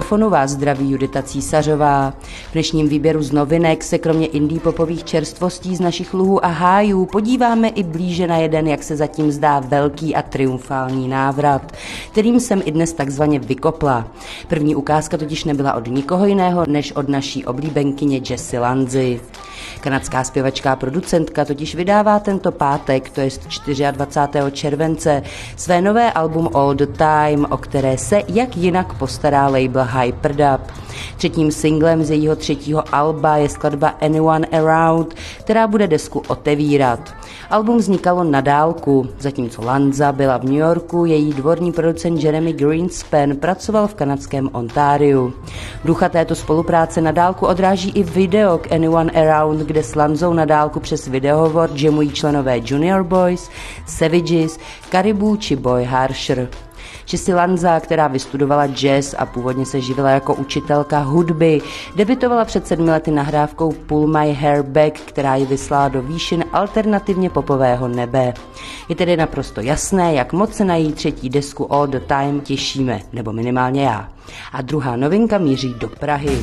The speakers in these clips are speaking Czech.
mikrofonu vás zdraví Judita Císařová. V dnešním výběru z novinek se kromě indie popových čerstvostí z našich luhů a hájů podíváme i blíže na jeden, jak se zatím zdá, velký a triumfální návrat, kterým jsem i dnes takzvaně vykopla. První ukázka totiž nebyla od nikoho jiného, než od naší oblíbenkyně Jessie Lanzi. Kanadská zpěvačka a producentka totiž vydává tento pátek, to jest 24. července, své nové album All the Time, o které se jak jinak postará label Hyperdub. Třetím singlem z jejího třetího alba je skladba Anyone Around, která bude desku otevírat. Album vznikalo na dálku, zatímco Lanza byla v New Yorku, její dvorní producent Jeremy Greenspan pracoval v kanadském Ontariu. Ducha této spolupráce na dálku odráží i video k Anyone Around, kde s Lanzou na dálku přes videohovor jamují členové Junior Boys, Savages, Caribou či Boy Harsher. Jessie Lanza, která vystudovala jazz a původně se živila jako učitelka hudby, debitovala před 7 lety nahrávkou Pull My Hair Back, která ji vyslala do výšin alternativně popového nebe. Je tedy naprosto jasné, jak moc se na její třetí desku All the Time těšíme, nebo minimálně já. A druhá novinka míří do Prahy.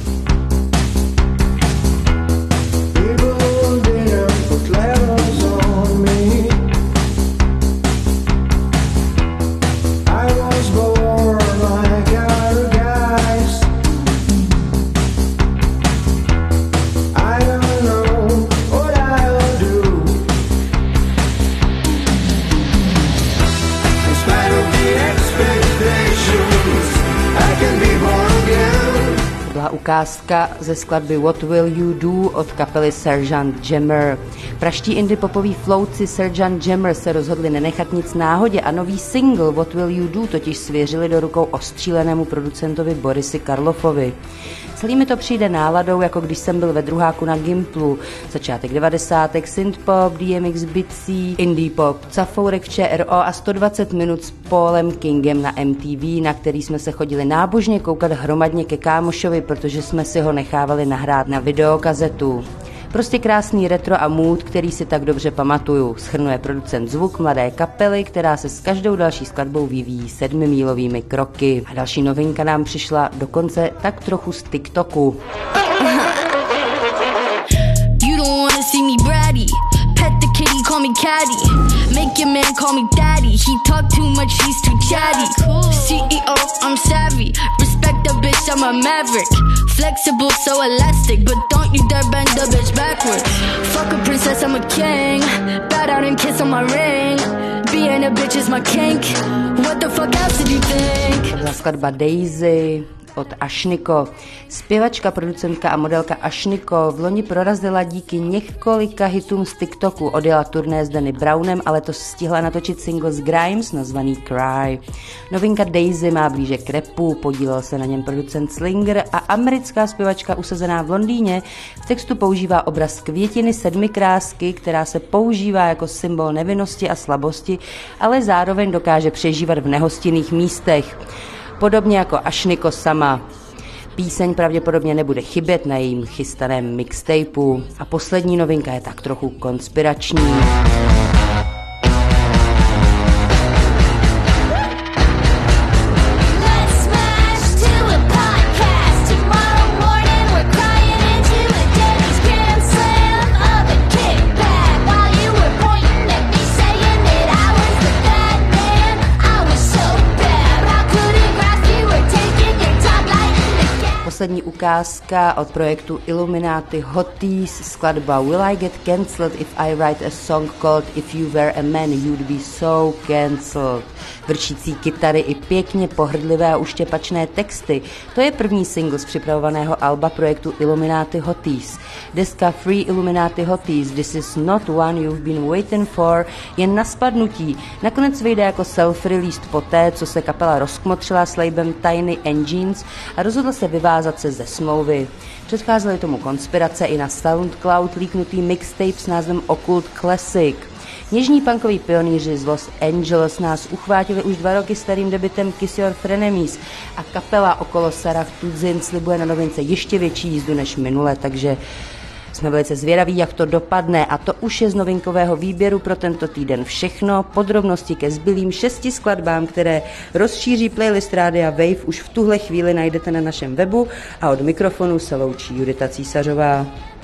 Ukázka ze skladby What Will You Do od kapely Sergeant Jammer. Praští indie popoví flouci Sergeant Jammer se rozhodli nenechat nic náhodě a nový single What Will You Do totiž svěřili do rukou ostřílenému producentovi Borisi Karlofovi. Celý mi to přijde náladou, jako když jsem byl ve druháku na Gimplu. Začátek 90. synthpop, DMX bicí, indie pop, cafourek v ČRO a 120 minut s Paulem Kingem na MTV, na který jsme se chodili nábožně koukat hromadně ke kámošovi, protože jsme si ho nechávali nahrát na videokazetu. Prostě krásný retro a mood, který si tak dobře pamatuju. Shrnuje producent Zvuk mladé kapely, která se s každou další skladbou vyvíjí 7mílovými kroky. A další novinka nám přišla dokonce tak trochu z TikToku. You don't wanna see me bratty. Pet the kitty, call me caddy. Make your man call me daddy. He talk too much, he's too chatty. CEO, I'm savvy. Respect the bitch, I'm a maverick. Flexible, so elastic, but don't you dare bend the bitch backwards. Fuck a princess, I'm a king. Bow down and kiss on my ring. Being a bitch is my kink. What the fuck else did you think? To byla skladba Daisy od Ashniko. Zpěvačka, producentka a modelka Ashniko v loni prorazila díky několika hitům z TikToku. Odjela turné s Danny Brownem, ale to stihla natočit single z Grimes nazvaný Cry. Novinka Daisy má blíže k rapu, podílel se na něm producent Slinger a americká zpěvačka usazená v Londýně v textu používá obraz květiny sedmikrásky, která se používá jako symbol nevinnosti a slabosti, ale zároveň dokáže přežívat v nehostinných místech. Podobně jako Ashniko sama. Píseň pravděpodobně nebude chybět na jejím chystaném mixtapeu. A poslední novinka je tak trochu konspirační. Poslední ukázka od projektu Illuminati Hotties, skladba Will I Get Cancelled If I Write a Song Called If You Were a Man You'd Be So Cancelled. Vrčící kytary i pěkně pohrdlivé a uštěpačné texty. To je první single z připravovaného alba projektu Illuminati Hotties. Deska Free Illuminati Hotties, This Is Not One You've Been Waiting For, je na spadnutí. Nakonec vyjde jako self-released poté, co se kapela rozkmotřila s labelem Tiny Engines a rozhodla se vyvázat se ze smlouvy. Předcházely tomu konspirace i na SoundCloud líknutý mixtape s názvem Occult Classic. Něžní punkoví pionýři z Los Angeles nás uchvátili už 2 roky starým debutem Kiss Your Frenemies a kapela okolo Sarah Tudzin slibuje na novince ještě větší jízdu než minule, takže Jsme velice zvědaví, jak to dopadne, a to už je z novinkového výběru pro tento týden všechno. Podrobnosti ke zbylým 6 skladbám, které rozšíří playlist Rádia Wave, už v tuhle chvíli najdete na našem webu a od mikrofonu se loučí Judita Císařová.